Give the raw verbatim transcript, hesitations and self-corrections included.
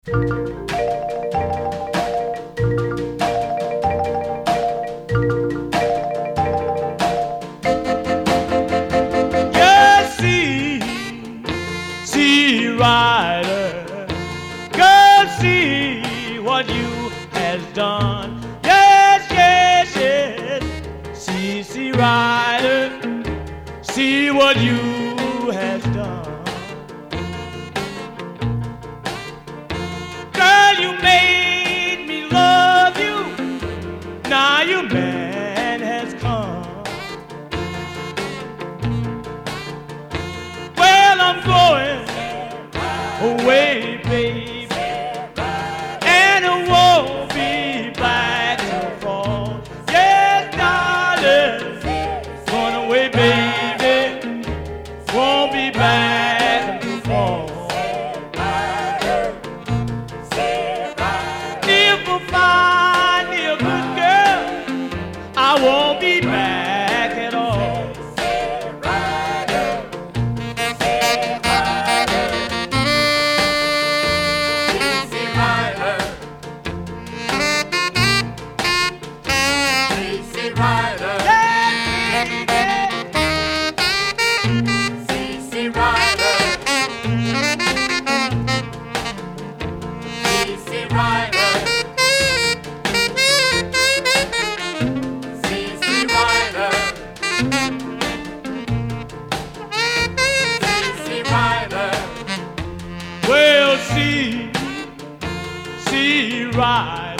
Yes, see, see, Rider, girl, see what you has done. Yes, yes, yes, see, see, Rider, see what you has done. Girl, you made me love you. Now your man has come. Well, I'm going away, baby, and I won't be back till fall. Yes, darling, going away, baby, won't be back till fall. If I find me a good girl, I won't be back at all. Well, see, see, right.